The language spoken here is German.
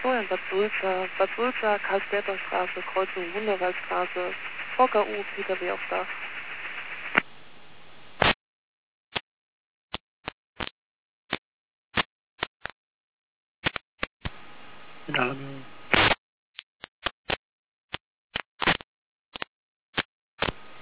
Florian Bad Sulza, Karl-Sperber Straße, Kreuzung Wunderwaldstraße, VKU, PKW auf Dach. In Ordnung.